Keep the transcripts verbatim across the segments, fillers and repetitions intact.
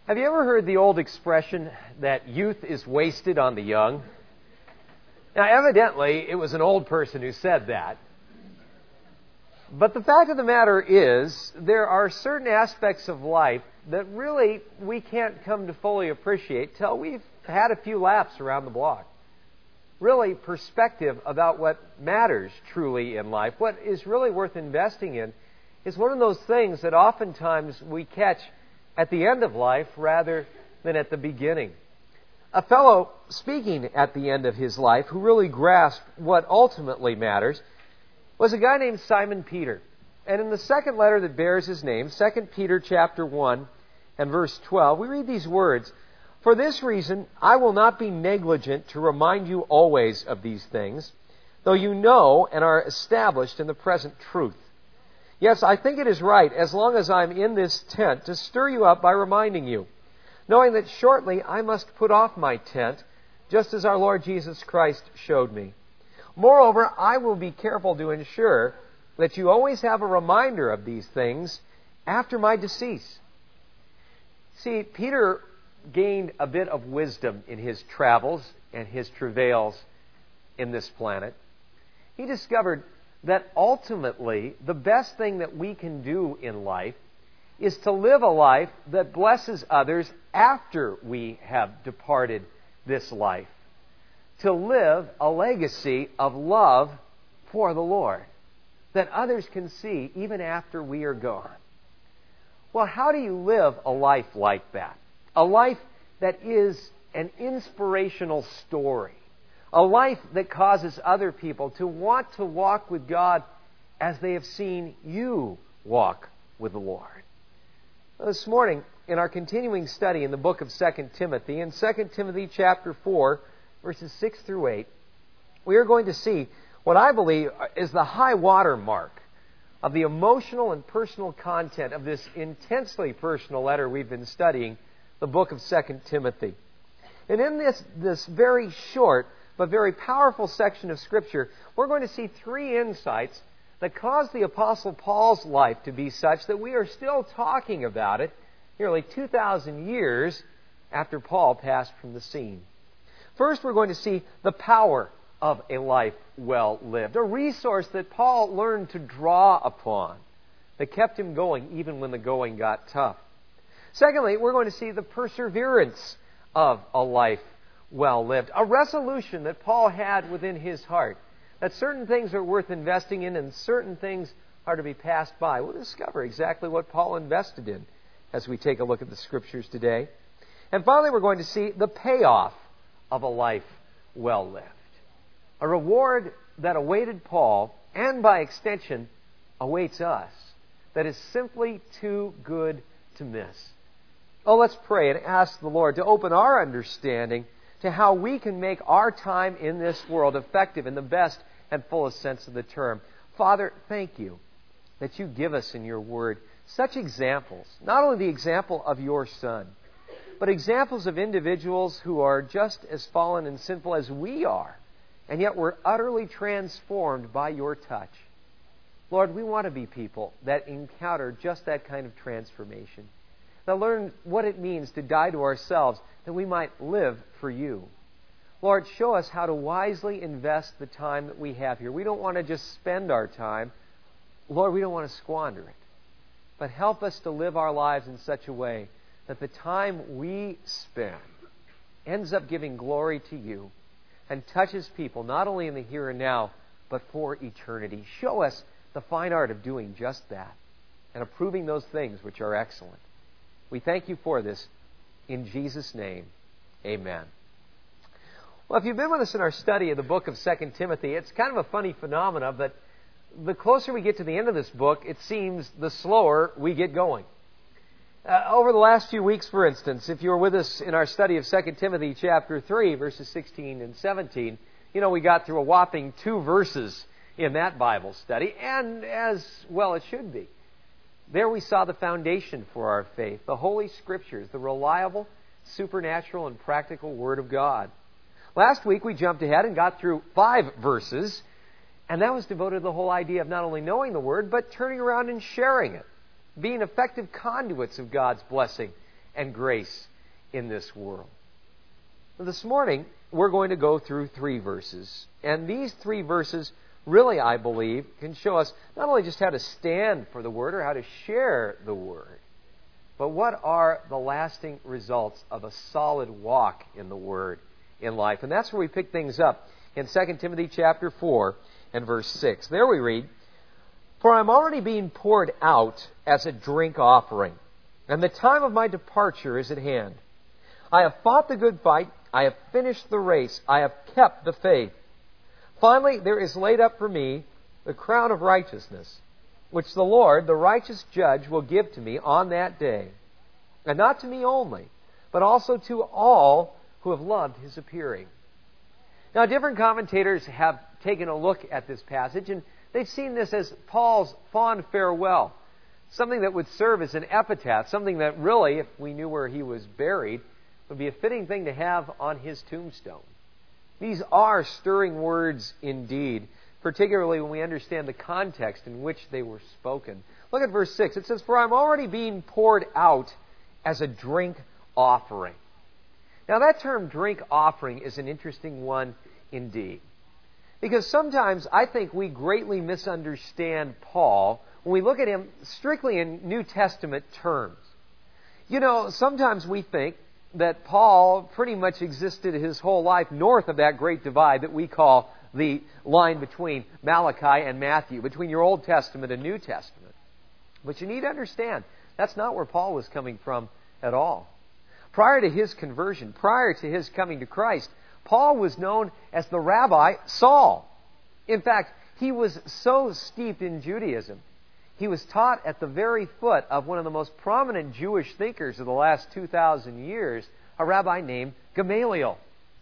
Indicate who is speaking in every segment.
Speaker 1: Have you ever heard the old expression that youth is wasted on the young? Now, evidently, it was an old person who said that. But the fact of the matter is, there are certain aspects of life that really we can't come to fully appreciate till we've had a few laps around the block. Really, perspective about what matters truly in life, what is really worth investing in, is one of those things that oftentimes we catch at the end of life rather than at the beginning. A fellow speaking at the end of his life who really grasped what ultimately matters was a guy named Simon Peter. And in the second letter that bears his name, Second Peter chapter one and verse twelve, we read these words, "For this reason I will not be negligent to remind you always of these things, though you know and are established in the present truth. Yes, I think it is right, as long as I'm in this tent, to stir you up by reminding you, knowing that shortly I must put off my tent, just as our Lord Jesus Christ showed me. Moreover, I will be careful to ensure that you always have a reminder of these things after my decease." See, Peter gained a bit of wisdom in his travels and his travails in this planet. He discovered that ultimately the best thing that we can do in life is to live a life that blesses others after we have departed this life. To live a legacy of love for the Lord that others can see even after we are gone. Well, how do you live a life like that? A life that is an inspirational story. A life that causes other people to want to walk with God as they have seen you walk with the Lord. This morning, in our continuing study in the book of Second Timothy, in Second Timothy chapter four, verses six through eight, we are going to see what I believe is the high water mark of the emotional and personal content of this intensely personal letter we've been studying, the book of Second Timothy. And in this, this very short but very powerful section of Scripture, we're going to see three insights that caused the Apostle Paul's life to be such that we are still talking about it nearly two thousand years after Paul passed from the scene. First, we're going to see the power of a life well lived, a resource that Paul learned to draw upon that kept him going even when the going got tough. Secondly, we're going to see the perseverance of a life well lived, a resolution that Paul had within his heart that certain things are worth investing in and certain things are to be passed by. We'll discover exactly what Paul invested in as we take a look at the Scriptures today. And finally, we're going to see the payoff of a life well lived, a reward that awaited Paul and by extension awaits us that is simply too good to miss. Oh, let's pray and ask the Lord to open our understanding to how we can make our time in this world effective in the best and fullest sense of the term. Father, thank you that you give us in your Word such examples, not only the example of your Son, but examples of individuals who are just as fallen and sinful as we are, and yet were utterly transformed by your touch. Lord, we want to be people that encounter just that kind of transformation, that learn what it means to die to ourselves that we might live for you. Lord, show us how to wisely invest the time that we have here. We don't want to just spend our time. Lord, we don't want to squander it. But help us to live our lives in such a way that the time we spend ends up giving glory to you and touches people not only in the here and now, but for eternity. Show us the fine art of doing just that and approving those things which are excellent. We thank you for this. In Jesus' name, amen. Well, if you've been with us in our study of the book of Second Timothy, it's kind of a funny phenomena, but the closer we get to the end of this book, it seems the slower we get going. Uh, over the last few weeks, for instance, if you were with us in our study of Second Timothy chapter three, verses sixteen and seventeen, you know, we got through a whopping two verses in that Bible study, and as well it should be. There we saw the foundation for our faith, the Holy Scriptures, the reliable, supernatural, and practical Word of God. Last week we jumped ahead and got through five verses, and that was devoted to the whole idea of not only knowing the Word, but turning around and sharing it, being effective conduits of God's blessing and grace in this world. This morning, we're going to go through three verses. And these three verses really, I believe, can show us not only just how to stand for the Word or how to share the Word, but what are the lasting results of a solid walk in the Word in life. And that's where we pick things up in Second Timothy chapter four and verse six. There we read, "For I am already being poured out as a drink offering, and the time of my departure is at hand. I have fought the good fight, I have finished the race, I have kept the faith. Finally, there is laid up for me the crown of righteousness, which the Lord, the righteous judge, will give to me on that day. And not to me only, but also to all who have loved His appearing." Now, different commentators have taken a look at this passage, and they've seen this as Paul's fond farewell, something that would serve as an epitaph, something that really, if we knew where he was buried, would be a fitting thing to have on his tombstone. These are stirring words indeed, particularly when we understand the context in which they were spoken. Look at verse six. It says, "For I'm already being poured out as a drink offering." Now that term drink offering is an interesting one indeed. Because sometimes I think we greatly misunderstand Paul when we look at him strictly in New Testament terms. You know, sometimes we think that Paul pretty much existed his whole life north of that great divide that we call the line between Malachi and Matthew, between your Old Testament and New Testament. But you need to understand, that's not where Paul was coming from at all. Prior to his conversion, prior to his coming to Christ, Paul was known as the Rabbi Saul. In fact, he was so steeped in Judaism, he was taught at the very foot of one of the most prominent Jewish thinkers of the last two thousand years, a rabbi named Gamaliel.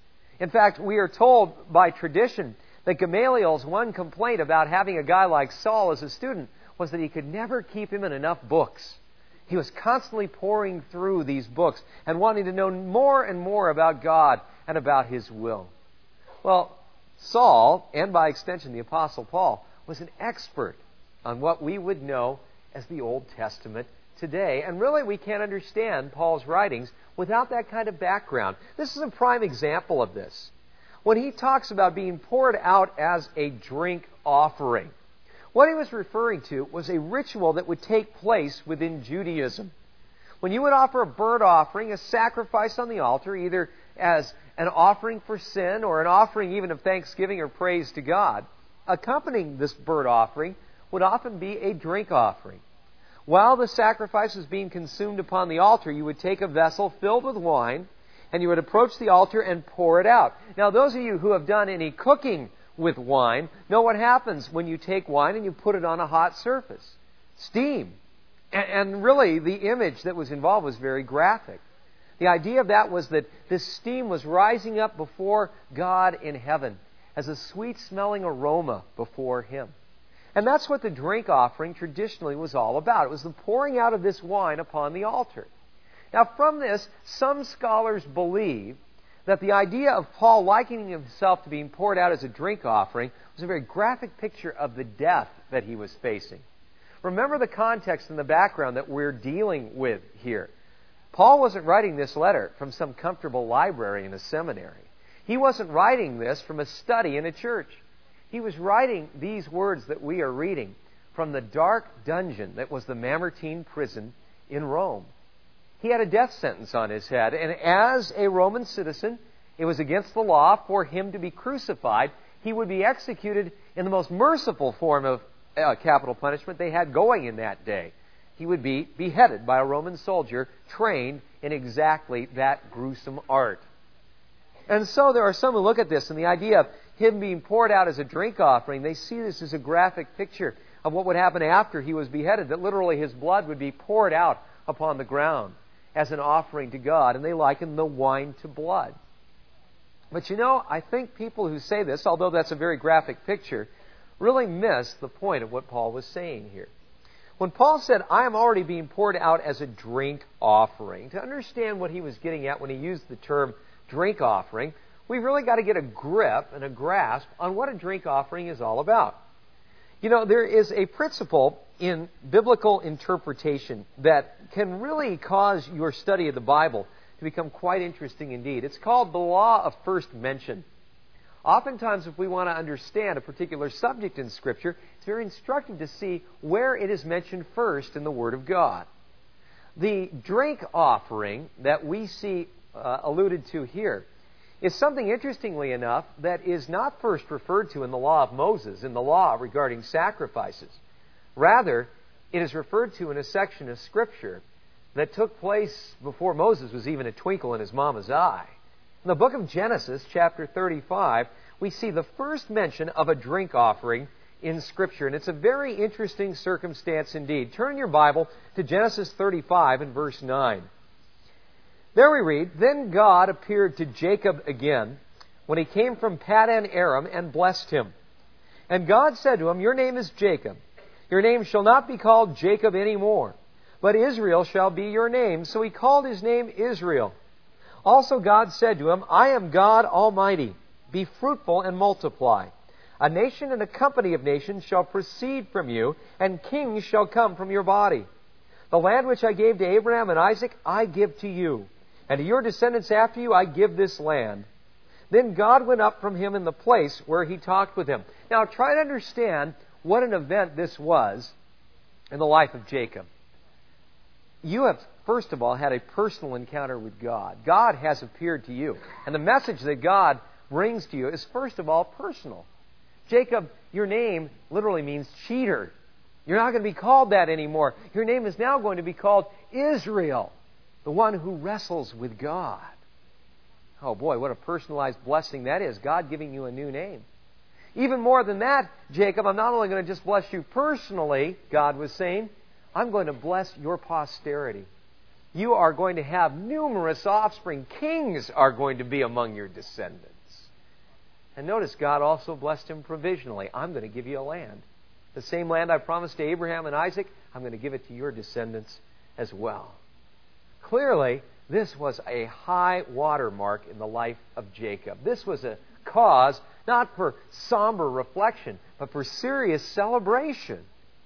Speaker 1: In fact, we are told by tradition that Gamaliel's one complaint about having a guy like Saul as a student was that he could never keep him in enough books. He was constantly pouring through these books and wanting to know more and more about God and about His will. Well, Saul, and by extension the Apostle Paul, was an expert on what we would know as the Old Testament today. And really, we can't understand Paul's writings without that kind of background. This is a prime example of this. When he talks about being poured out as a drink offering, what he was referring to was a ritual that would take place within Judaism. When you would offer a burnt offering, a sacrifice on the altar, either as an offering for sin or an offering even of thanksgiving or praise to God, accompanying this burnt offering would often be a drink offering. While the sacrifice was being consumed upon the altar, you would take a vessel filled with wine and you would approach the altar and pour it out. Now, those of you who have done any cooking with wine know what happens when you take wine and you put it on a hot surface. Steam. And really, the image that was involved was very graphic. The idea of that was that this steam was rising up before God in heaven as a sweet-smelling aroma before Him. And that's what the drink offering traditionally was all about. It was the pouring out of this wine upon the altar. Now, from this, some scholars believe that the idea of Paul likening himself to being poured out as a drink offering was a very graphic picture of the death that he was facing. Remember the context and the background that we're dealing with here. Paul wasn't writing this letter from some comfortable library in a seminary. He wasn't writing this from a study in a church. He was writing these words that we are reading from the dark dungeon that was the Mamertine prison in Rome. He had a death sentence on his head, and as a Roman citizen, it was against the law for him to be crucified. He would be executed in the most merciful form of uh, capital punishment they had going in that day. He would be beheaded by a Roman soldier trained in exactly that gruesome art. And so there are some who look at this, and the idea of him being poured out as a drink offering, they see this as a graphic picture of what would happen after he was beheaded, that literally his blood would be poured out upon the ground as an offering to God, and they liken the wine to blood. But you know, I think people who say this, although that's a very graphic picture, really miss the point of what Paul was saying here. When Paul said, I am already being poured out as a drink offering, to understand what he was getting at when he used the term drink offering, we've really got to get a grip and a grasp on what a drink offering is all about. You know, there is a principle in biblical interpretation that can really cause your study of the Bible to become quite interesting indeed. It's called the law of first mention. Oftentimes, if we want to understand a particular subject in Scripture, it's very instructive to see where it is mentioned first in the Word of God. The drink offering that we see uh, alluded to here is something, interestingly enough, that is not first referred to in the law of Moses, in the law regarding sacrifices. Rather, it is referred to in a section of Scripture that took place before Moses was even a twinkle in his mama's eye. In the book of Genesis, chapter thirty-five, we see the first mention of a drink offering in Scripture. And it's a very interesting circumstance indeed. Turn your Bible to Genesis thirty-five and verse nine. There we read, "Then God appeared to Jacob again when he came from Paddan Aram and blessed him. And God said to him, 'Your name is Jacob. Your name shall not be called Jacob any more, but Israel shall be your name.' So he called his name Israel. Also God said to him, 'I am God Almighty. Be fruitful and multiply. A nation and a company of nations shall proceed from you, and kings shall come from your body. The land which I gave to Abraham and Isaac, I give to you. And to your descendants after you, I give this land.' Then God went up from him in the place where he talked with him." Now try to understand what an event this was in the life of Jacob. You have, first of all, had a personal encounter with God. God has appeared to you. And the message that God brings to you is, first of all, personal. Jacob, your name literally means cheater. You're not going to be called that anymore. Your name is now going to be called Israel, the one who wrestles with God. Oh boy, what a personalized blessing that is. God giving you a new name. Even more than that, Jacob, I'm not only going to just bless you personally, God was saying, I'm going to bless your posterity. You are going to have numerous offspring. Kings are going to be among your descendants. And notice God also blessed him provisionally. I'm going to give you a land. The same land I promised to Abraham and Isaac, I'm going to give it to your descendants as well. Clearly, this was a high watermark in the life of Jacob. This was a cause not for somber reflection, but for serious celebration.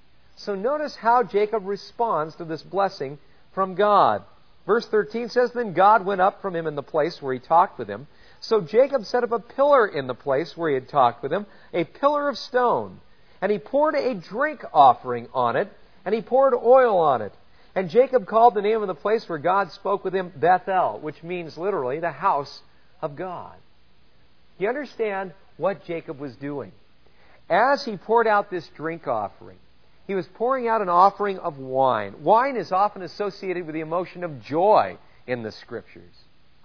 Speaker 1: So notice how Jacob responds to this blessing from God. Verse thirteen says, "Then God went up from him in the place where he talked with him. So Jacob set up a pillar in the place where he had talked with him, a pillar of stone. And he poured a drink offering on it, and he poured oil on it. And Jacob called the name of the place where God spoke with him Bethel," which means literally the house of God. Do you understand what Jacob was doing? As he poured out this drink offering, he was pouring out an offering of wine. Wine is often associated with the emotion of joy in the Scriptures.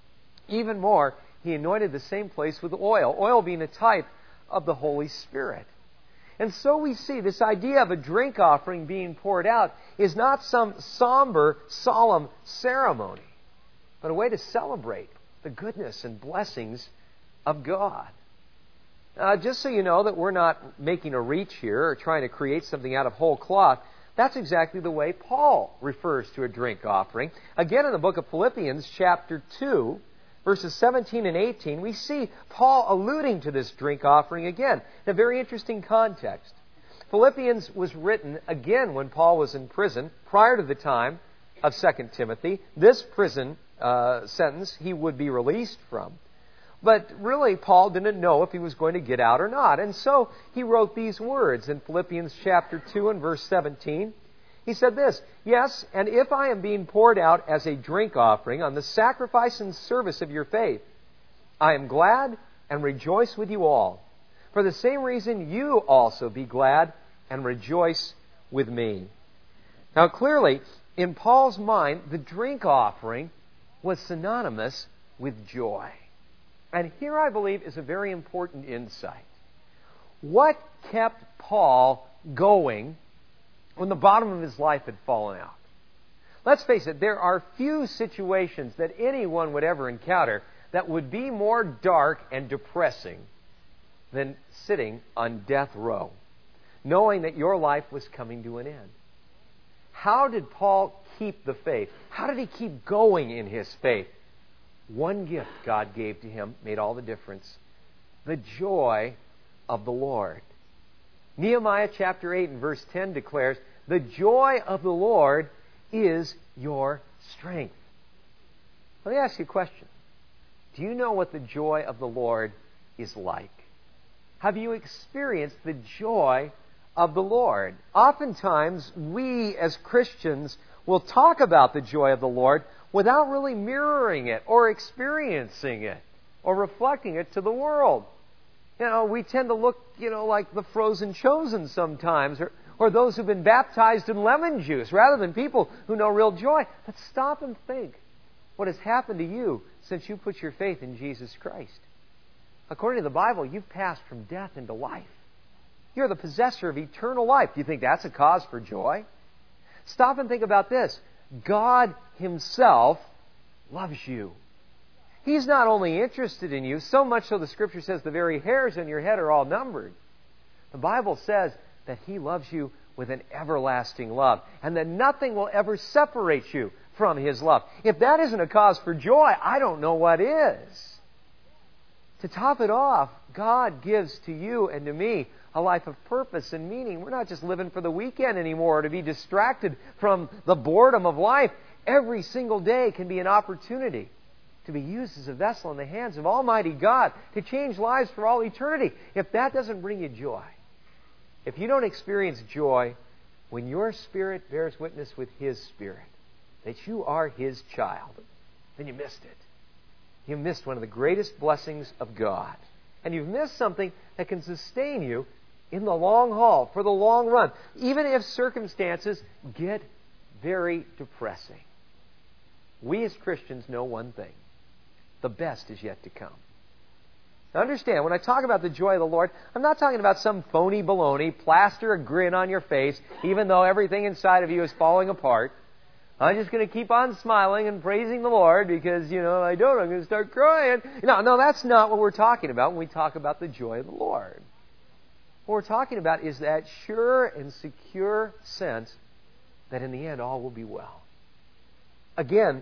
Speaker 1: Even more, he anointed the same place with oil, oil being a type of the Holy Spirit. And so we see this idea of a drink offering being poured out is not some somber, solemn ceremony, but a way to celebrate the goodness and blessings of God. Uh, just so you know that we're not making a reach here or trying to create something out of whole cloth, that's exactly the way Paul refers to a drink offering. Again, in the book of Philippians, chapter two, verses seventeen and eighteen, we see Paul alluding to this drink offering again in a very interesting context. Philippians was written again when Paul was in prison prior to the time of Second Timothy. This prison uh, sentence he would be released from. But really, Paul didn't know if he was going to get out or not. And so he wrote these words in Philippians chapter two and verse seventeen. He said this, "Yes, and if I am being poured out as a drink offering on the sacrifice and service of your faith, I am glad and rejoice with you all. For the same reason you also be glad and rejoice with me." Now clearly, in Paul's mind, the drink offering was synonymous with joy. And here, I believe, is a very important insight. What kept Paul going when the bottom of his life had fallen out? Let's face it, there are few situations that anyone would ever encounter that would be more dark and depressing than sitting on death row, knowing that your life was coming to an end. How did Paul keep the faith? How did he keep going in his faith? One gift God gave to him made all the difference. The joy of the Lord. Nehemiah chapter eight and verse ten declares The joy of the Lord is your strength. Let me ask you a question. Do you know what the joy of the Lord is like? Have you experienced the joy of the Lord? Oftentimes, we as Christians will talk about the joy of the Lord without really mirroring it or experiencing it or reflecting it to the world. You know, we tend to look, you know, like the frozen chosen sometimes, or, or those who've been baptized in lemon juice, rather than people who know real joy. But stop and think what has happened to you since you put your faith in Jesus Christ. According to the Bible, you've passed from death into life. You're the possessor of eternal life. Do you think that's a cause for joy? Stop and think about this. God Himself loves you. He's not only interested in you, so much so the Scripture says the very hairs on your head are all numbered. The Bible says that He loves you with an everlasting love, and that nothing will ever separate you from His love. If that isn't a cause for joy, I don't know what is. To top it off, God gives to you and to me a life of purpose and meaning. We're not just living for the weekend anymore, to be distracted from the boredom of life. Every single day can be an opportunity to be used as a vessel in the hands of Almighty God to change lives for all eternity. If that doesn't bring you joy, if you don't experience joy when your spirit bears witness with His Spirit that you are His child, then you missed it. You missed one of the greatest blessings of God. And you've missed something that can sustain you in the long haul, for the long run, even if circumstances get very depressing. We as Christians know one thing. The best is yet to come. Now understand, when I talk about the joy of the Lord, I'm not talking about some phony baloney, plaster a grin on your face, even though everything inside of you is falling apart. I'm just going to keep on smiling and praising the Lord because, you know, if I don't, I'm going to start crying. No, no, that's not what we're talking about when we talk about the joy of the Lord. What we're talking about is that sure and secure sense that in the end all will be well. Again,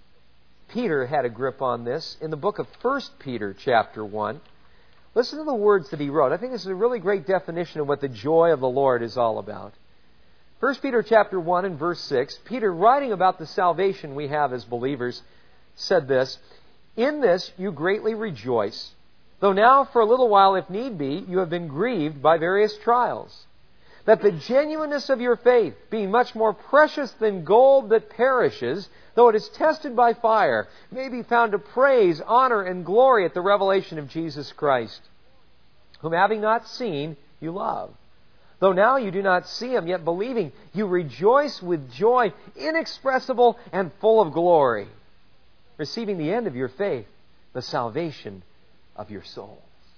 Speaker 1: Peter had a grip on this in the book of First Peter chapter one. Listen to the words that he wrote. I think this is a really great definition of what the joy of the Lord is all about. First Peter chapter one and verse six, Peter, writing about the salvation we have as believers, said this, "In this you greatly rejoice, though now for a little while, if need be, you have been grieved by various trials, that the genuineness of your faith, being much more precious than gold that perishes, though it is tested by fire, may be found to praise, honor, and glory at the revelation of Jesus Christ, whom having not seen, you love. Though now you do not see Him, yet believing, you rejoice with joy inexpressible and full of glory, receiving the end of your faith, the salvation of your souls."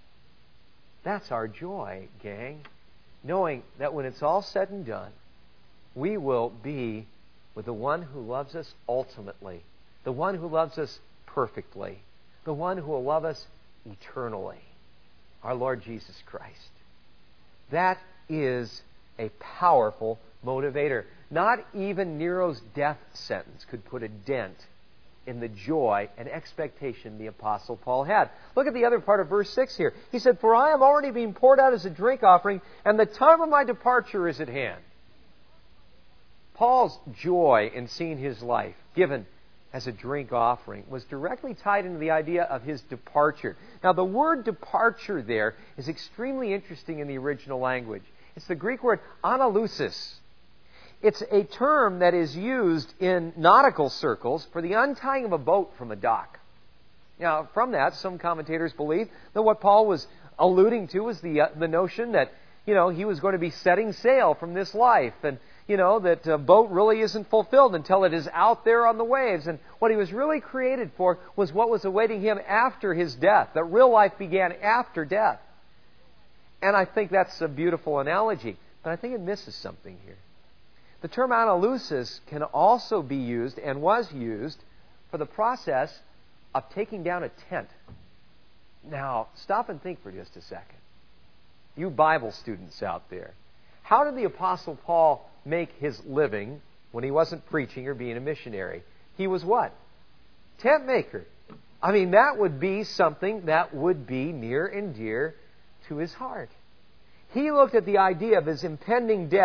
Speaker 1: That's our joy, gang. Knowing that when it's all said and done, we will be with the one who loves us ultimately, the one who loves us perfectly, the one who will love us eternally, our Lord Jesus Christ. That is a powerful motivator. Not even Nero's death sentence could put a dent in the joy and expectation the Apostle Paul had. Look at the other part of verse six here. He said, "For I am already being poured out as a drink offering, and the time of my departure is at hand." Paul's joy in seeing his life given as a drink offering was directly tied into the idea of his departure. Now, the word departure there is extremely interesting in the original language. It's the Greek word analusis. It's a term that is used in nautical circles for the untying of a boat from a dock. Now, from that, some commentators believe that what Paul was alluding to was the uh, the notion that, you know, he was going to be setting sail from this life, and, you know, that a boat really isn't fulfilled until it is out there on the waves. And what he was really created for was what was awaiting him after his death, that real life began after death. And I think that's a beautiful analogy, but I think it misses something here. The term analusis can also be used, and was used, for the process of taking down a tent. Now, stop and think for just a second. You Bible students out there, how did the Apostle Paul make his living when he wasn't preaching or being a missionary? He was what? Tent maker. I mean, that would be something that would be near and dear to his heart. He looked at the idea of his impending death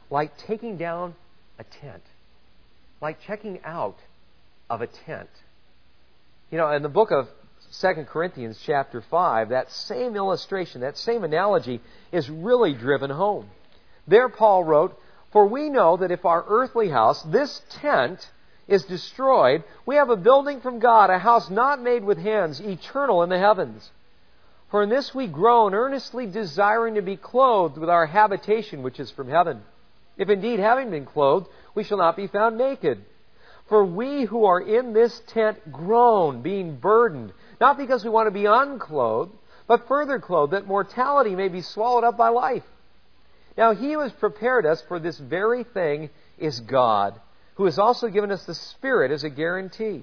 Speaker 1: like taking down a tent, like checking out of a tent. You know, in the book of Second Corinthians chapter five, that same illustration, that same analogy is really driven home. There Paul wrote, "For we know that if our earthly house, this tent, is destroyed, we have a building from God, a house not made with hands, eternal in the heavens. For in this we groan, earnestly desiring to be clothed with our habitation which is from heaven. If indeed, having been clothed, we shall not be found naked. For we who are in this tent groan, being burdened, not because we want to be unclothed, but further clothed, that mortality may be swallowed up by life. Now he who has prepared us for this very thing is God, who has also given us the Spirit as a guarantee.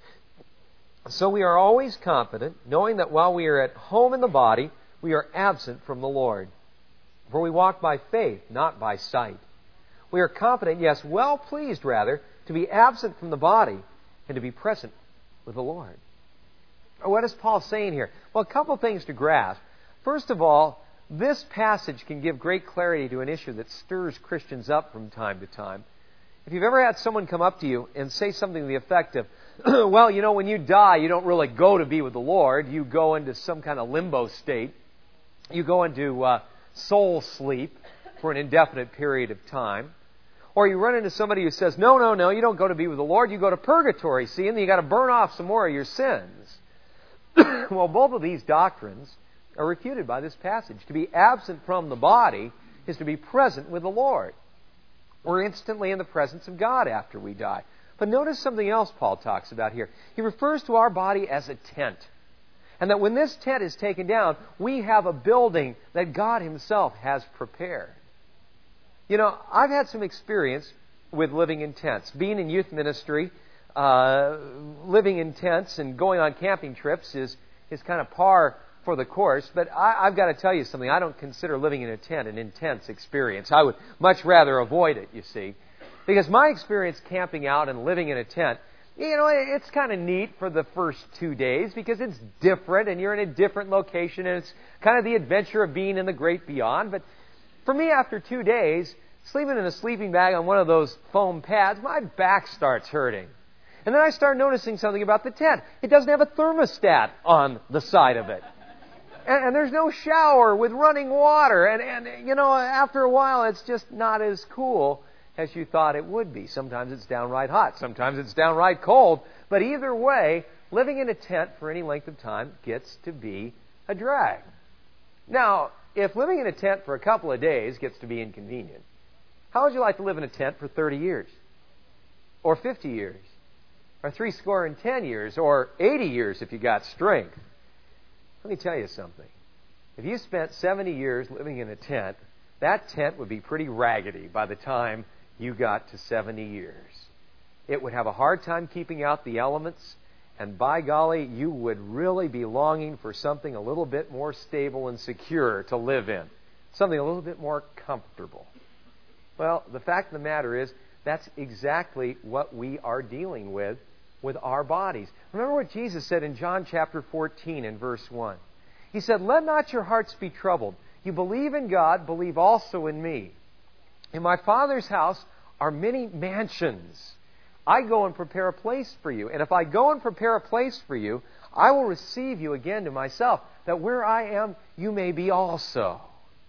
Speaker 1: So we are always confident, knowing that while we are at home in the body, we are absent from the Lord. For we walk by faith, not by sight. We are confident, yes, well pleased rather, to be absent from the body and to be present with the Lord." What is Paul saying here? Well, a couple things to grasp. First of all, this passage can give great clarity to an issue that stirs Christians up from time to time. If you've ever had someone come up to you and say something to the effect of, well, you know, when you die, you don't really go to be with the Lord. You go into some kind of limbo state. You go into uh, soul sleep for an indefinite period of time. Or you run into somebody who says, no, no, no, you don't go to be with the Lord. You go to purgatory, see, and then you got to burn off some more of your sins. Well, both of these doctrines are refuted by this passage. To be absent from the body is to be present with the Lord. We're instantly in the presence of God after we die. But notice something else Paul talks about here. He refers to our body as a tent. And that when this tent is taken down, we have a building that God Himself has prepared. You know, I've had some experience with living in tents. Being in youth ministry, uh, living in tents and going on camping trips is, is kind of par for the course, but I, I've got to tell you something. I don't consider living in a tent an intense experience. I would much rather avoid it, you see. Because my experience camping out and living in a tent, you know, it's kind of neat for the first two days because it's different and you're in a different location and it's kind of the adventure of being in the great beyond. But for me, after two days, sleeping in a sleeping bag on one of those foam pads, my back starts hurting. And then I start noticing something about the tent. It doesn't have a thermostat on the side of it. And, and there's no shower with running water. And, and, you know, after a while, it's just not as cool as you thought it would be. Sometimes it's downright hot. Sometimes it's downright cold. But either way, living in a tent for any length of time gets to be a drag. Now, if living in a tent for a couple of days gets to be inconvenient, how would you like to live in a tent for thirty years? Or fifty years? Or three score and ten years? Or eighty years if you got strength? Let me tell you something. If you spent seventy years living in a tent, that tent would be pretty raggedy by the time you got to seventy years. It would have a hard time keeping out the elements, and by golly, you would really be longing for something a little bit more stable and secure to live in. Something a little bit more comfortable. Well, the fact of the matter is, that's exactly what we are dealing with with our bodies. Remember what Jesus said in John chapter fourteen and verse one. He said, "Let not your hearts be troubled. You believe in God, believe also in me. In my Father's house are many mansions. I go and prepare a place for you. And if I go and prepare a place for you, I will receive you again to myself, that where I am, you may be also."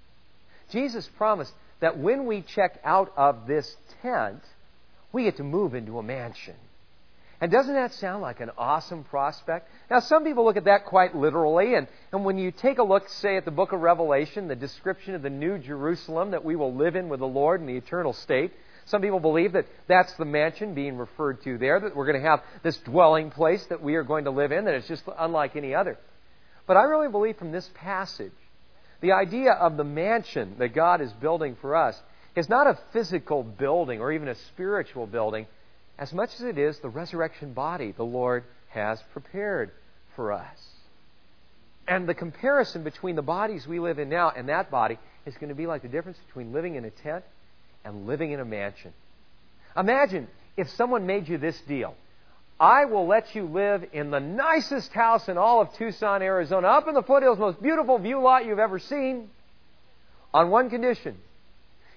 Speaker 1: Jesus promised that when we check out of this tent, we get to move into a mansion. And doesn't that sound like an awesome prospect? Now, some people look at that quite literally, and, and when you take a look, say, at the book of Revelation, the description of the new Jerusalem that we will live in with the Lord in the eternal state, some people believe that that's the mansion being referred to there, that we're going to have this dwelling place that we are going to live in, that it's just unlike any other. But I really believe from this passage, the idea of the mansion that God is building for us is not a physical building or even a spiritual building, as much as it is the resurrection body the Lord has prepared for us. And the comparison between the bodies we live in now and that body is going to be like the difference between living in a tent and living in a mansion. Imagine if someone made you this deal. I will let you live in the nicest house in all of Tucson, Arizona, up in the foothills, most beautiful view lot you've ever seen, on one condition.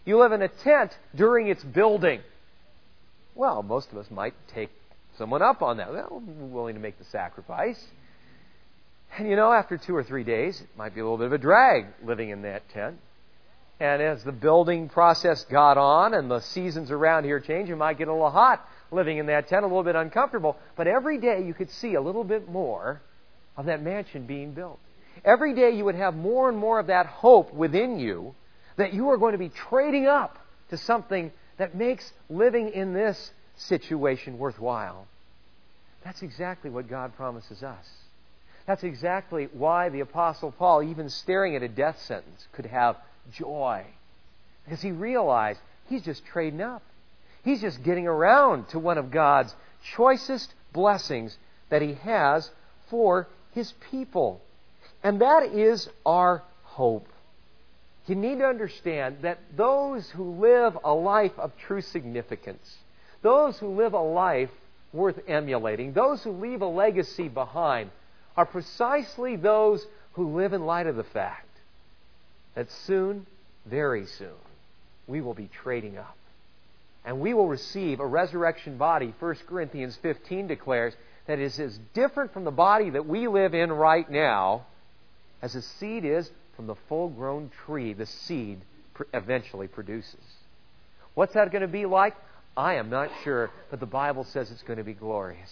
Speaker 1: You live in a tent during its building. Well, most of us might take someone up on that. Well, we're willing to make the sacrifice. And you know, after two or three days, it might be a little bit of a drag living in that tent. And as the building process got on and the seasons around here change, it might get a little hot living in that tent, a little bit uncomfortable. But every day you could see a little bit more of that mansion being built. Every day you would have more and more of that hope within you that you are going to be trading up to something that makes living in this situation worthwhile. That's exactly what God promises us. That's exactly why the Apostle Paul, even staring at a death sentence, could have joy. Because he realized he's just trading up. He's just getting around to one of God's choicest blessings that he has for his people. And that is our hope. You need to understand that those who live a life of true significance, those who live a life worth emulating, those who leave a legacy behind, are precisely those who live in light of the fact that soon, very soon, we will be trading up. And we will receive a resurrection body. First Corinthians fifteen declares that it is as different from the body that we live in right now as a seed is from the full-grown tree the seed eventually produces. What's that going to be like? I am not sure, but the Bible says it's going to be glorious.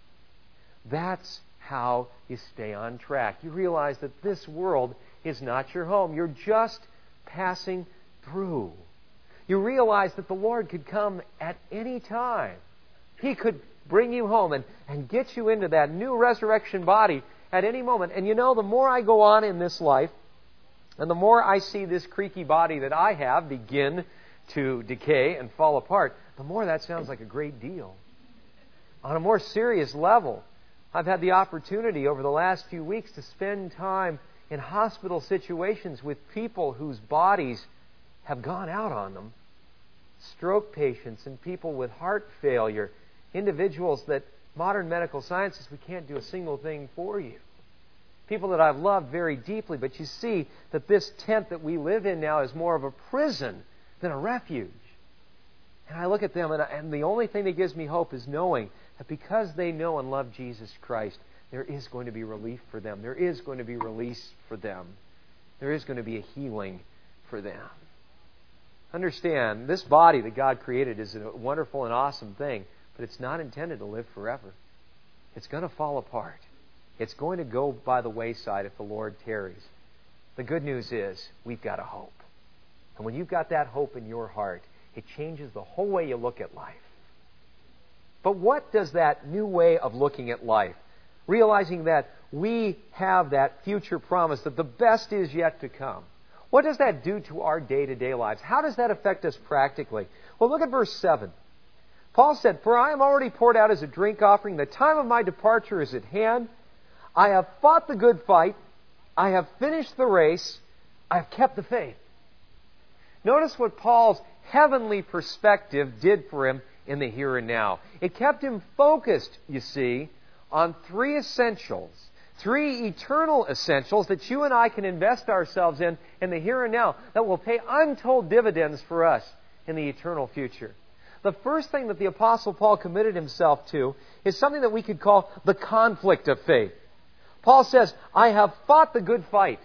Speaker 1: That's how you stay on track. You realize that this world is not your home. You're just passing through. You realize that the Lord could come at any time. He could bring you home and, and get you into that new resurrection body at any moment. And you know, the more I go on in this life, and the more I see this creaky body that I have begin to decay and fall apart, the more that sounds like a great deal. On a more serious level, I've had the opportunity over the last few weeks to spend time in hospital situations with people whose bodies have gone out on them. Stroke patients and people with heart failure, individuals that modern medical science says we can't do a single thing for you. People that I've loved very deeply, but you see that this tent that we live in now is more of a prison than a refuge. And I look at them, and, I, and the only thing that gives me hope is knowing that because they know and love Jesus Christ, there is going to be relief for them. There is going to be release for them. There is going to be a healing for them. Understand, this body that God created is a wonderful and awesome thing, but it's not intended to live forever. It's going to fall apart. It's going to go by the wayside if the Lord tarries. The good news is we've got a hope. And when you've got that hope in your heart, it changes the whole way you look at life. But what does that new way of looking at life, realizing that we have that future promise that the best is yet to come, what does that do to our day-to-day lives? How does that affect us practically? Well, look at verse seven. Paul said, "For I am already poured out as a drink offering. The time of my departure is at hand. I have fought the good fight. I have finished the race. I have kept the faith." Notice what Paul's heavenly perspective did for him in the here and now. It kept him focused, you see, on three essentials. Three eternal essentials that you and I can invest ourselves in in the here and now that will pay untold dividends for us in the eternal future. The first thing that the Apostle Paul committed himself to is something that we could call the conflict of faith. Paul says, "I have fought the good fight."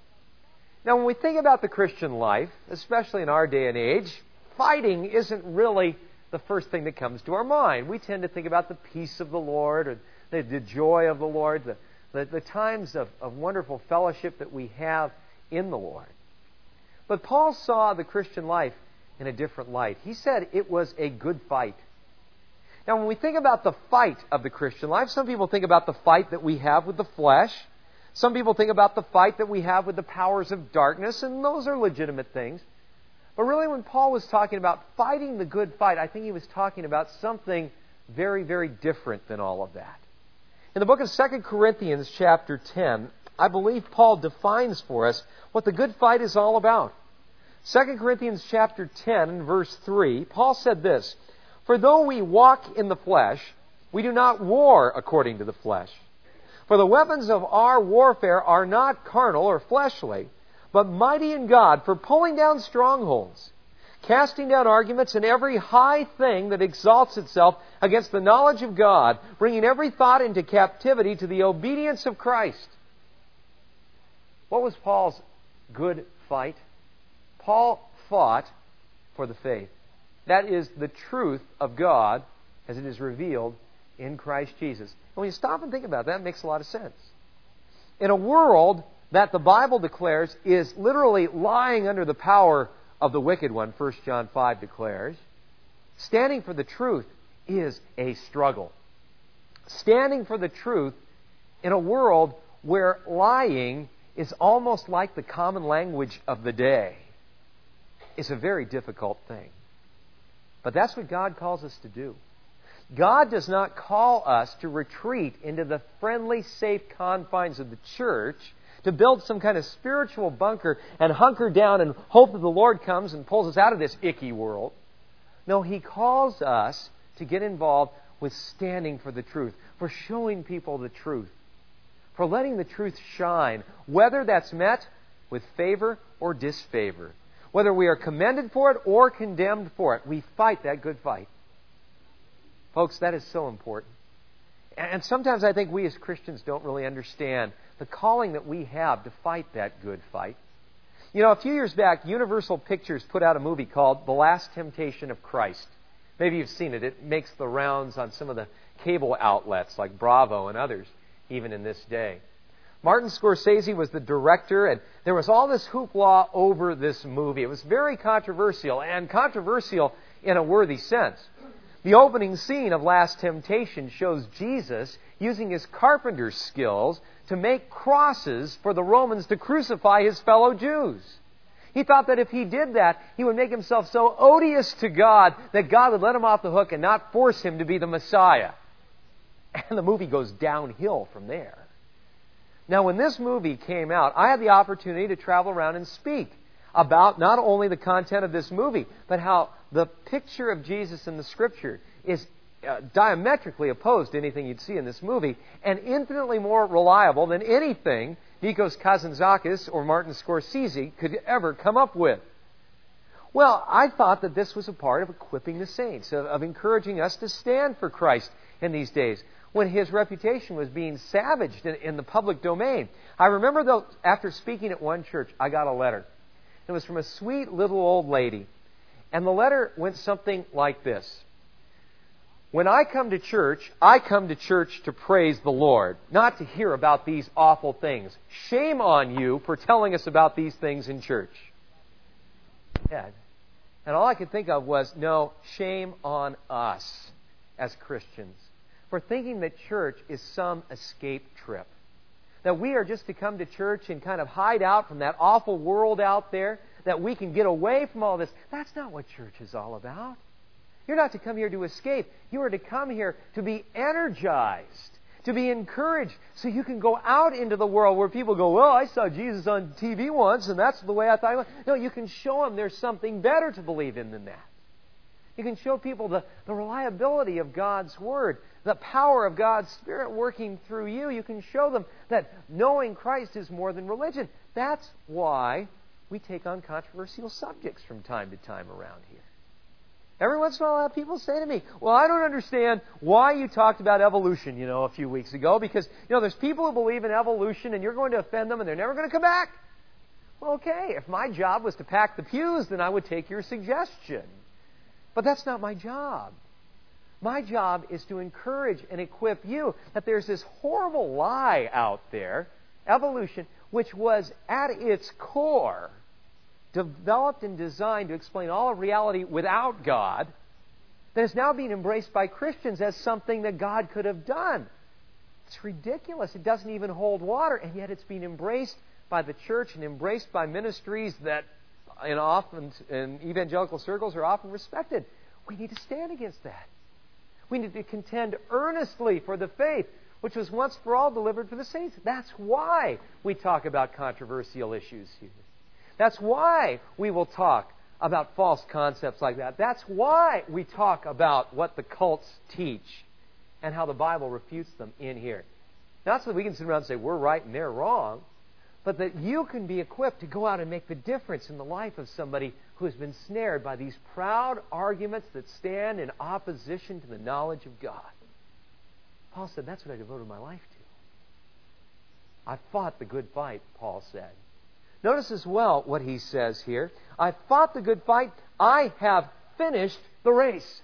Speaker 1: Now, when we think about the Christian life, especially in our day and age, fighting isn't really the first thing that comes to our mind. We tend to think about the peace of the Lord, or the, the joy of the Lord, the, the, the times of, of wonderful fellowship that we have in the Lord. But Paul saw the Christian life in a different light. He said it was a good fight. Now, when we think about the fight of the Christian life, some people think about the fight that we have with the flesh. Some people think about the fight that we have with the powers of darkness, and those are legitimate things. But really, when Paul was talking about fighting the good fight, I think he was talking about something very, very different than all of that. In the book of Second Corinthians chapter ten, I believe Paul defines for us what the good fight is all about. Second Corinthians chapter ten and verse three, Paul said this, "For though we walk in the flesh, we do not war according to the flesh. For the weapons of our warfare are not carnal or fleshly, but mighty in God for pulling down strongholds, casting down arguments and every high thing that exalts itself against the knowledge of God, bringing every thought into captivity to the obedience of Christ. What was Paul's good fight? Paul fought for the faith. That is the truth of God as it is revealed in Christ Jesus. And when you stop and think about that, it makes a lot of sense. In a world that the Bible declares is literally lying under the power of the wicked one, First John five declares, standing for the truth is a struggle. Standing for the truth in a world where lying is almost like the common language of the day is a very difficult thing. But that's what God calls us to do. God does not call us to retreat into the friendly, safe confines of the church, to build some kind of spiritual bunker and hunker down and hope that the Lord comes and pulls us out of this icky world. No, He calls us to get involved with standing for the truth, for showing people the truth, for letting the truth shine, whether that's met with favor or disfavor, whether we are commended for it or condemned for it. We fight that good fight. Folks, that is so important. And sometimes I think we as Christians don't really understand the calling that we have to fight that good fight. You know, a few years back, Universal Pictures put out a movie called The Last Temptation of Christ. Maybe you've seen it. It makes the rounds on some of the cable outlets like Bravo and others, even in this day. Martin Scorsese was the director, and there was all this hoopla over this movie. It was very controversial, and controversial in a worthy sense. The opening scene of Last Temptation shows Jesus using his carpenter's skills to make crosses for the Romans to crucify his fellow Jews. He thought that if he did that, he would make himself so odious to God that God would let him off the hook and not force him to be the Messiah. And the movie goes downhill from there. Now, when this movie came out, I had the opportunity to travel around and speak about not only the content of this movie, but how the picture of Jesus in the Scripture is uh, diametrically opposed to anything you'd see in this movie, and infinitely more reliable than anything Nikos Kazantzakis or Martin Scorsese could ever come up with. Well, I thought that this was a part of equipping the saints, of, of encouraging us to stand for Christ in these days, when his reputation was being savaged in, in the public domain. I remember, though, after speaking at one church, I got a letter. It was from a sweet little old lady. And the letter went something like this. When I come to church, I come to church to praise the Lord, not to hear about these awful things. Shame on you for telling us about these things in church. And all I could think of was, no, shame on us as Christians for thinking that church is some escape trip. That we are just to come to church and kind of hide out from that awful world out there, that we can get away from all this. That's not what church is all about. You're not to come here to escape. You are to come here to be energized, to be encouraged, so you can go out into the world where people go, well, I saw Jesus on T V once, and that's the way I thought he was. No, you can show them there's something better to believe in than that. You can show people the, the reliability of God's Word, the power of God's Spirit working through you. You can show them that knowing Christ is more than religion. That's why we take on controversial subjects from time to time around here. Every once in a while I have people say to me, well, I don't understand why you talked about evolution, you know, a few weeks ago, because, you know, there's people who believe in evolution and you're going to offend them and they're never going to come back. Well, okay, if my job was to pack the pews, then I would take your suggestion. But that's not my job. My job is to encourage and equip you that there's this horrible lie out there, evolution, which was at its core developed and designed to explain all of reality without God, that is now being embraced by Christians as something that God could have done. It's ridiculous. It doesn't even hold water, and yet it's being embraced by the church and embraced by ministries that in often in evangelical circles are often respected. We need to stand against that. We need to contend earnestly for the faith which was once for all delivered for the saints. That's why we talk about controversial issues here. That's why we will talk about false concepts like that. That's why we talk about what the cults teach and how the Bible refutes them in here. Not so that we can sit around and say we're right and they're wrong, but that you can be equipped to go out and make the difference in the life of somebody who has been snared by these proud arguments that stand in opposition to the knowledge of God. Paul said, that's what I devoted my life to. I fought the good fight, Paul said. Notice as well what he says here. I fought the good fight. I have finished the race.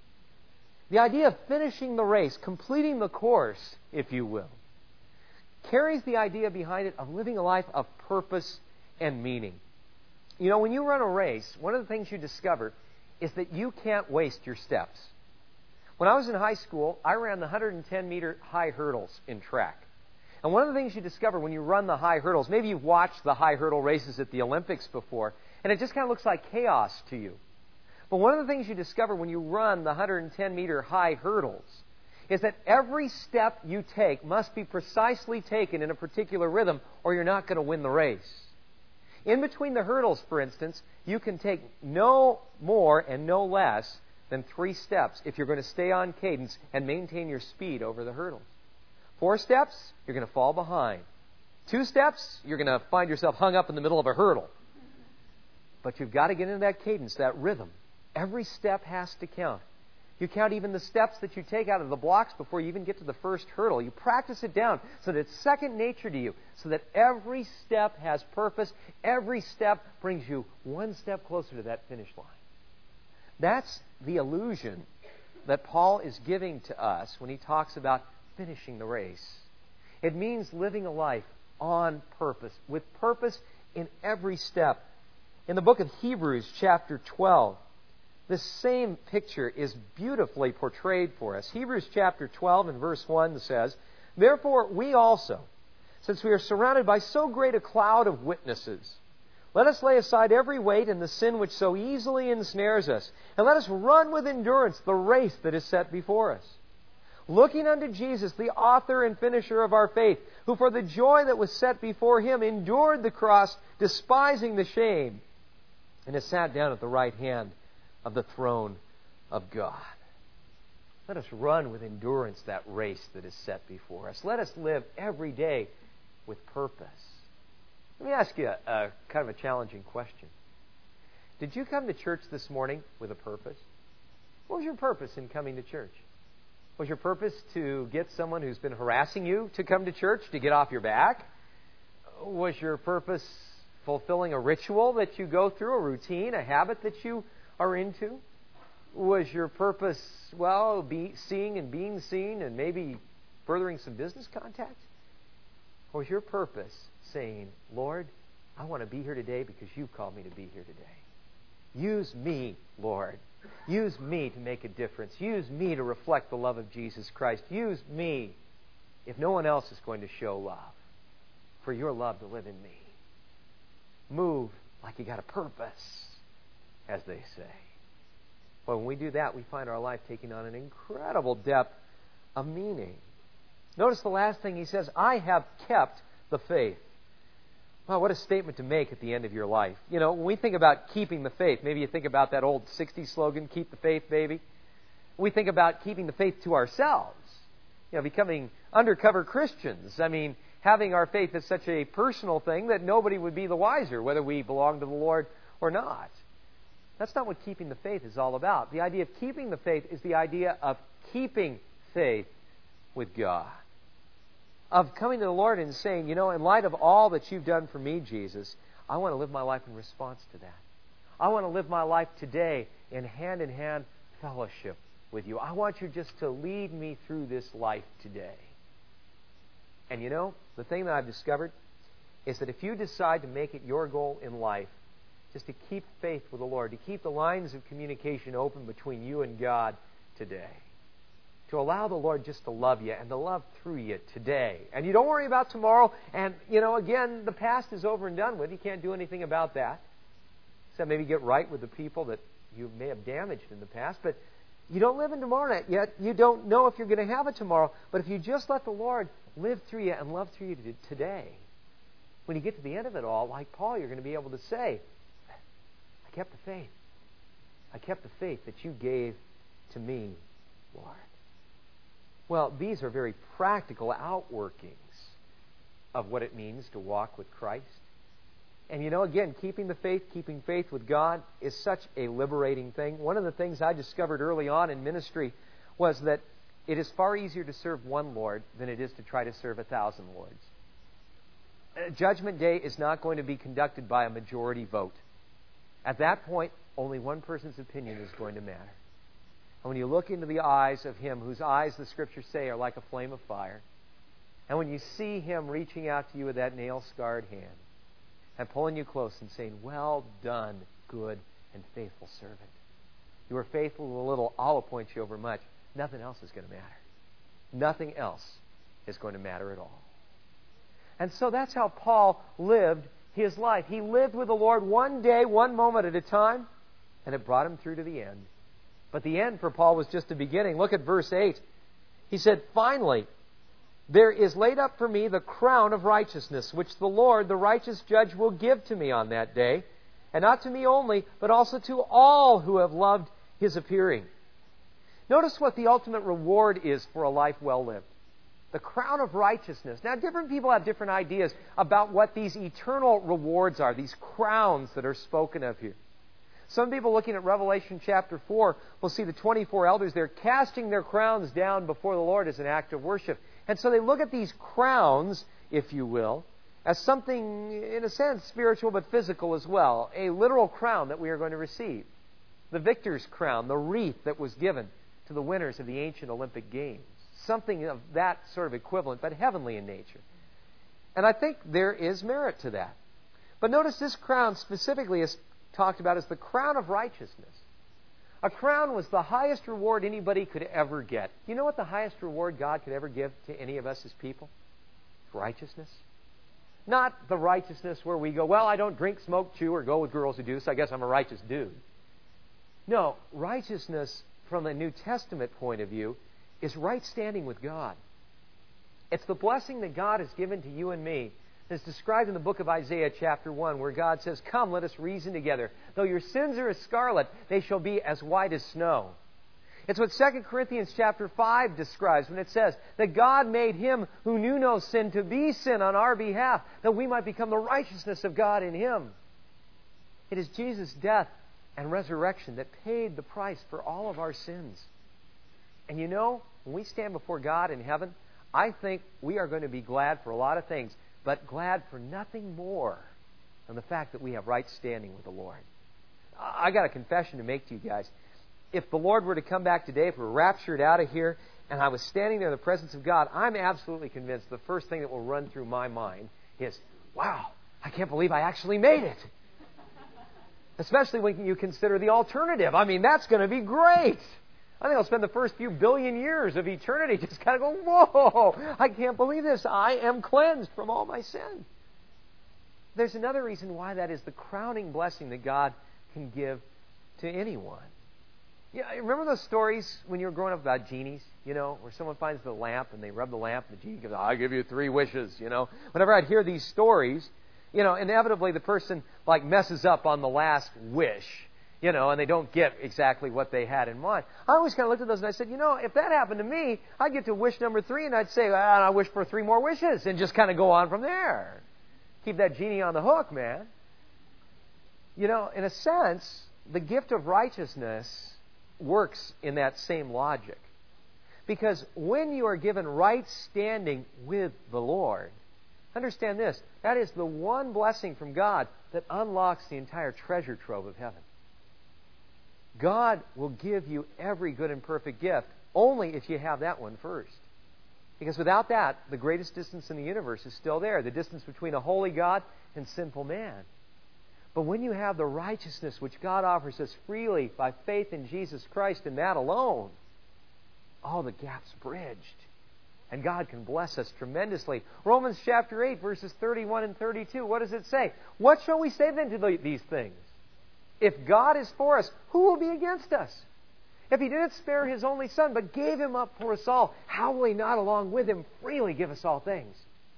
Speaker 1: The idea of finishing the race, completing the course, if you will, carries the idea behind it of living a life of purpose and meaning. You know, when you run a race, one of the things you discover is that you can't waste your steps. When I was in high school, I ran the one hundred ten meter high hurdles in track. And one of the things you discover when you run the high hurdles, maybe you've watched the high hurdle races at the Olympics before, and it just kind of looks like chaos to you. But one of the things you discover when you run the one hundred ten meter high hurdles is that every step you take must be precisely taken in a particular rhythm, or you're not going to win the race. In between the hurdles, for instance, you can take no more and no less than three steps if you're going to stay on cadence and maintain your speed over the hurdles. Four steps, you're going to fall behind. Two steps, you're going to find yourself hung up in the middle of a hurdle. But you've got to get into that cadence, that rhythm. Every step has to count. You count even the steps that you take out of the blocks before you even get to the first hurdle. You practice it down so that it's second nature to you, so that every step has purpose. Every step brings you one step closer to that finish line. That's the illusion that Paul is giving to us when he talks about finishing the race. It means living a life on purpose, with purpose in every step. In the book of Hebrews, chapter twelve, this same picture is beautifully portrayed for us. Hebrews chapter twelve and verse one says, "Therefore we also, since we are surrounded by so great a cloud of witnesses, let us lay aside every weight and the sin which so easily ensnares us, and let us run with endurance the race that is set before us. Looking unto Jesus, the author and finisher of our faith, who for the joy that was set before him endured the cross, despising the shame, and has sat down at the right hand of the throne of God." Let us run with endurance that race that is set before us. Let us live every day with purpose. Let me ask you a, a kind of a challenging question. Did you come to church this morning with a purpose? What was your purpose in coming to church? Was your purpose to get someone who's been harassing you to come to church, to get off your back? Was your purpose fulfilling a ritual that you go through, a routine, a habit that you are into? Was your purpose, well, be seeing and being seen and maybe furthering some business contacts? Or was your purpose saying, Lord, I want to be here today because you've called me to be here today. Use me, Lord. Use me to make a difference. Use me to reflect the love of Jesus Christ. Use me, if no one else is going to show love, for your love to live in me. Move like you got a purpose, as they say. Well, when we do that, we find our life taking on an incredible depth of meaning. Notice the last thing he says, I have kept the faith. Wow, what a statement to make at the end of your life. You know, when we think about keeping the faith, maybe you think about that old sixties slogan, keep the faith, baby. We think about keeping the faith to ourselves. You know, becoming undercover Christians. I mean, having our faith is such a personal thing that nobody would be the wiser whether we belong to the Lord or not. That's not what keeping the faith is all about. The idea of keeping the faith is the idea of keeping faith with God. Of coming to the Lord and saying, you know, in light of all that you've done for me, Jesus, I want to live my life in response to that. I want to live my life today in hand-in-hand fellowship with you. I want you just to lead me through this life today. And you know, the thing that I've discovered is that if you decide to make it your goal in life just to keep faith with the Lord, to keep the lines of communication open between you and God today, to allow the Lord just to love you and to love through you today. And you don't worry about tomorrow. And, you know, again, the past is over and done with. You can't do anything about that. Except maybe get right with the people that you may have damaged in the past. But you don't live in tomorrow yet. You don't know if you're going to have a tomorrow. But if you just let the Lord live through you and love through you today, when you get to the end of it all, like Paul, you're going to be able to say, I kept the faith. I kept the faith that you gave to me, Lord. Well, these are very practical outworkings of what it means to walk with Christ. And you know, again, keeping the faith, keeping faith with God is such a liberating thing. One of the things I discovered early on in ministry was that it is far easier to serve one Lord than it is to try to serve a thousand lords. Judgment Day is not going to be conducted by a majority vote. At that point, only one person's opinion is going to matter. And when you look into the eyes of Him whose eyes, the Scriptures say, are like a flame of fire, and when you see Him reaching out to you with that nail-scarred hand and pulling you close and saying, "Well done, good and faithful servant. You are faithful with a little, I'll appoint you over much," nothing else is going to matter. Nothing else is going to matter at all. And so that's how Paul lived his life. He lived with the Lord one day, one moment at a time, and it brought him through to the end. But the end for Paul was just the beginning. Look at verse eight. He said, "Finally, there is laid up for me the crown of righteousness, which the Lord, the righteous judge, will give to me on that day, and not to me only, but also to all who have loved His appearing." Notice what the ultimate reward is for a life well lived. The crown of righteousness. Now, different people have different ideas about what these eternal rewards are, these crowns that are spoken of here. Some people looking at Revelation chapter four will see the twenty-four elders there casting their crowns down before the Lord as an act of worship. And so they look at these crowns, if you will, as something, in a sense, spiritual but physical as well. A literal crown that we are going to receive. The victor's crown, the wreath that was given to the winners of the ancient Olympic Games. Something of that sort of equivalent, but heavenly in nature. And I think there is merit to that. But notice this crown specifically is talked about as the crown of righteousness. A crown was the highest reward anybody could ever get. You know what the highest reward God could ever give to any of us as people? Righteousness. Not the righteousness where we go, "Well, I don't drink, smoke, chew, or go with girls who do, so I guess I'm a righteous dude." No, righteousness from a New Testament point of view is right standing with God. It's the blessing that God has given to you and me. It's described in the book of Isaiah chapter one, where God says, "Come, let us reason together. Though your sins are as scarlet, they shall be as white as snow." It's what Second Corinthians chapter five describes when it says that God made Him who knew no sin to be sin on our behalf, that we might become the righteousness of God in Him. It is Jesus' death and resurrection that paid the price for all of our sins. And you know, when we stand before God in heaven, I think we are going to be glad for a lot of things, but glad for nothing more than the fact that we have right standing with the Lord. I got a confession to make to you guys. If the Lord were to come back today, if we were raptured out of here, and I was standing there in the presence of God, I'm absolutely convinced the first thing that will run through my mind is, "Wow, I can't believe I actually made it." Especially when you consider the alternative. I mean, that's going to be great. I think I'll spend the first few billion years of eternity just kind of going, "Whoa, I can't believe this. I am cleansed from all my sin." There's another reason why that is the crowning blessing that God can give to anyone. Yeah, remember those stories when you were growing up about genies? You know, where someone finds the lamp and they rub the lamp and the genie goes, "I'll give you three wishes," you know. Whenever I'd hear these stories, you know, inevitably the person like messes up on the last wish. You know, and they don't get exactly what they had in mind. I always kind of looked at those and I said, you know, if that happened to me, I'd get to wish number three and I'd say, "Ah, I wish for three more wishes," and just kind of go on from there. Keep that genie on the hook, man. You know, in a sense, the gift of righteousness works in that same logic. Because when you are given right standing with the Lord, understand this, that is the one blessing from God that unlocks the entire treasure trove of heaven. God will give you every good and perfect gift only if you have that one first. Because without that, the greatest distance in the universe is still there, the distance between a holy God and sinful man. But when you have the righteousness which God offers us freely by faith in Jesus Christ and that alone, all the gap's bridged. And God can bless us tremendously. Romans chapter eight, verses thirty-one and thirty-two, what does it say? "What shall we say then to these things? If God is for us, who will be against us? If He didn't spare His only Son, but gave Him up for us all, how will He not along with Him freely give us all things?"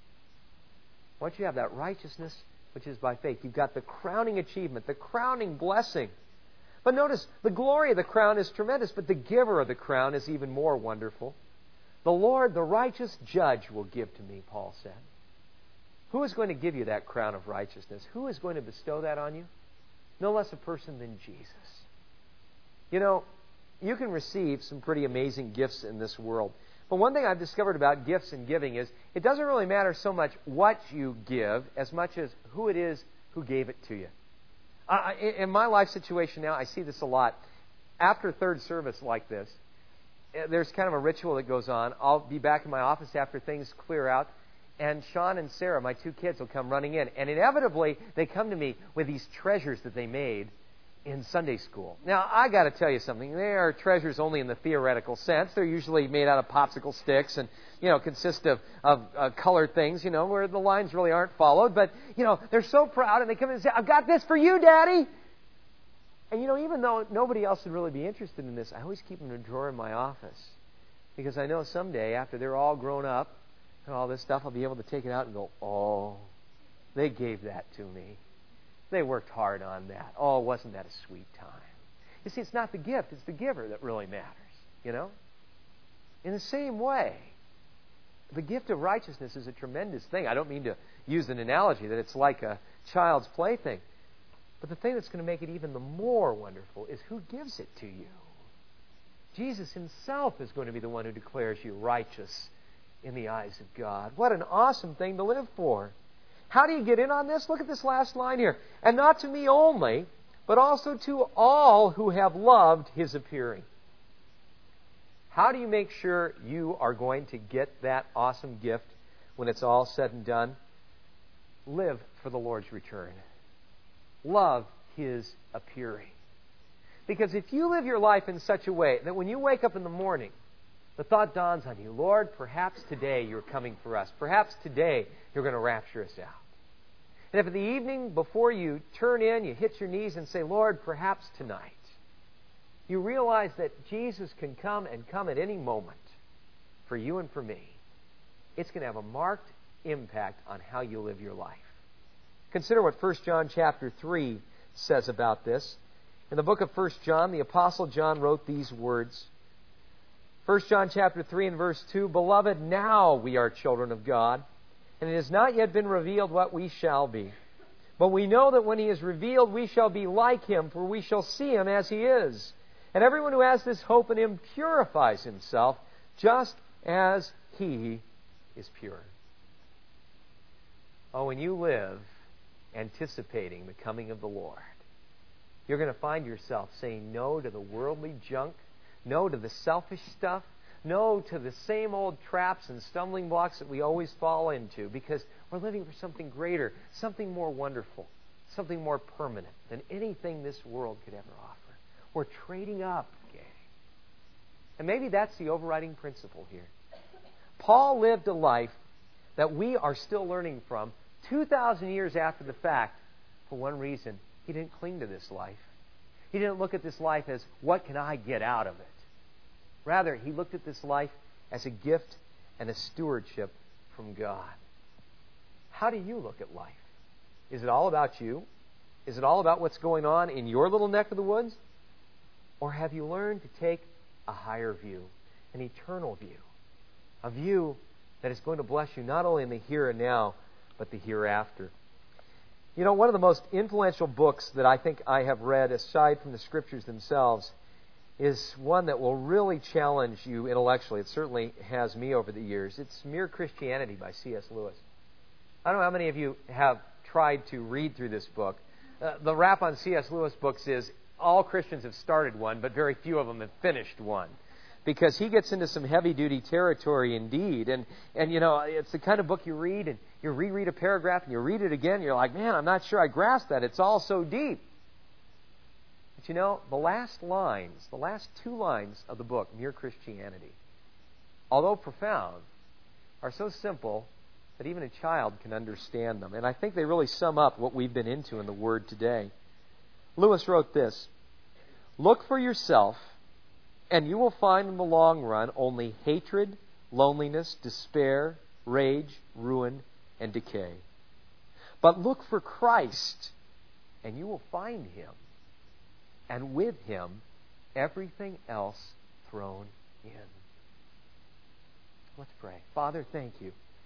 Speaker 1: Once you have that righteousness, which is by faith, you've got the crowning achievement, the crowning blessing. But notice, the glory of the crown is tremendous, but the giver of the crown is even more wonderful. "The Lord, the righteous judge, will give to me," Paul said. Who is going to give you that crown of righteousness? Who is going to bestow that on you? No less a person than Jesus. You know, you can receive some pretty amazing gifts in this world. But one thing I've discovered about gifts and giving is it doesn't really matter so much what you give as much as who it is who gave it to you. Uh, in my life situation now, I see this a lot. After third service like this, there's kind of a ritual that goes on. I'll be back in my office after things clear out, and Sean and Sarah, my two kids, will come running in. And inevitably, they come to me with these treasures that they made in Sunday school. Now, I got to tell you something. They are treasures only in the theoretical sense. They're usually made out of popsicle sticks and, you know, consist of, of uh, colored things, you know, where the lines really aren't followed. But, you know, they're so proud, and they come in and say, I've got this for you, Daddy. And, you know, even though nobody else would really be interested in this, I always keep them in a drawer in my office. Because I know someday, after they're all grown up and all this stuff, I'll be able to take it out and go, oh, they gave that to me. They worked hard on that. Oh, wasn't that a sweet time? You see, it's not the gift, it's the giver that really matters, you know? In the same way, the gift of righteousness is a tremendous thing. I don't mean to use an analogy that it's like a child's plaything. But the thing that's going to make it even the more wonderful is who gives it to you. Jesus himself is going to be the one who declares you righteous in the eyes of God. What an awesome thing to live for. How do you get in on this? Look at this last line here. And not to me only, but also to all who have loved his appearing. How do you make sure you are going to get that awesome gift when it's all said and done? Live for the Lord's return. Love his appearing. Because if you live your life in such a way that when you wake up in the morning, the thought dawns on you, Lord, perhaps today you're coming for us. Perhaps today you're going to rapture us out. And if in the evening before you turn in, you hit your knees and say, Lord, perhaps tonight, you realize that Jesus can come and come at any moment for you and for me. It's going to have a marked impact on how you live your life. Consider what First John chapter three says about this. In the book of First John, the Apostle John wrote these words. First John chapter three and verse two, Beloved, now we are children of God, and it has not yet been revealed what we shall be. But we know that when he is revealed, we shall be like him, for we shall see him as he is. And everyone who has this hope in him purifies himself, just as he is pure. Oh, when you live anticipating the coming of the Lord, you're going to find yourself saying no to the worldly junk, no to the selfish stuff, no to the same old traps and stumbling blocks that we always fall into, because we're living for something greater, something more wonderful, something more permanent than anything this world could ever offer. We're trading up, gang. And maybe that's the overriding principle here. Paul lived a life that we are still learning from two thousand years after the fact. For one reason, he didn't cling to this life. He didn't look at this life as, what can I get out of it? Rather, he looked at this life as a gift and a stewardship from God. How do you look at life? Is it all about you? Is it all about what's going on in your little neck of the woods? Or have you learned to take a higher view, an eternal view, a view that is going to bless you not only in the here and now, but the hereafter? You know, one of the most influential books that I think I have read, aside from the Scriptures themselves, is one that will really challenge you intellectually. It certainly has me over the years. It's Mere Christianity by C S Lewis. I don't know how many of you have tried to read through this book. Uh, the rap on C S Lewis books is all Christians have started one, but very few of them have finished one. Because he gets into some heavy-duty territory indeed. And, and, you know, it's the kind of book you read, and you reread a paragraph, and you read it again, and you're like, man, I'm not sure I grasp that. It's all so deep. But you know, the last lines, the last two lines of the book, Mere Christianity, although profound, are so simple that even a child can understand them. And I think they really sum up what we've been into in the Word today. Lewis wrote this, Look for yourself, and you will find in the long run only hatred, loneliness, despair, rage, ruin, and decay. But look for Christ, and you will find him, and with him everything else thrown in. Let's pray. Father, thank you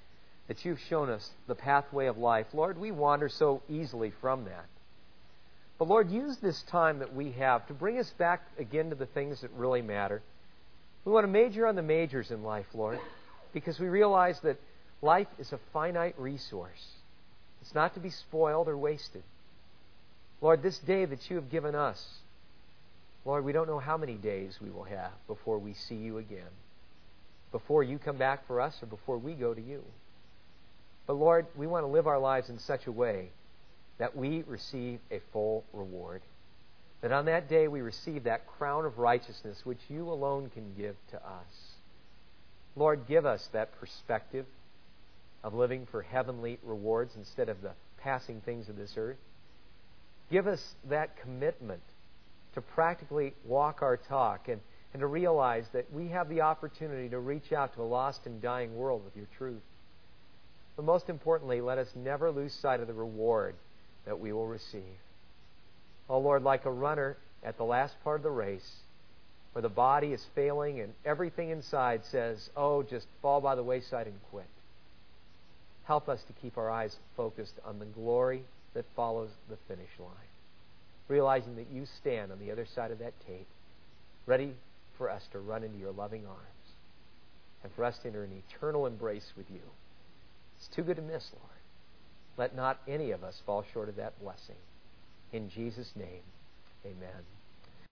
Speaker 1: that you've shown us the pathway of life. Lord, we wander so easily from that. But Lord, use this time that we have to bring us back again to the things that really matter. We want to major on the majors in life, Lord, because we realize that life is a finite resource. It's not to be spoiled or wasted. Lord, this day that you have given us, Lord, we don't know how many days we will have before we see you again, before you come back for us or before we go to you. But Lord, we want to live our lives in such a way that we receive a full reward. That on that day we receive that crown of righteousness which you alone can give to us. Lord, give us that perspective of living for heavenly rewards instead of the passing things of this earth. Give us that commitment to practically walk our talk and, and to realize that we have the opportunity to reach out to a lost and dying world with your truth. But most importantly, let us never lose sight of the reward that we will receive. Oh Lord, like a runner at the last part of the race, where the body is failing and everything inside says, oh, just fall by the wayside and quit. Help us to keep our eyes focused on the glory that follows the finish line, realizing that you stand on the other side of that tape, ready for us to run into your loving arms and for us to enter an eternal embrace with you. It's too good to miss, Lord. Let not any of us fall short of that blessing. In Jesus' name, amen.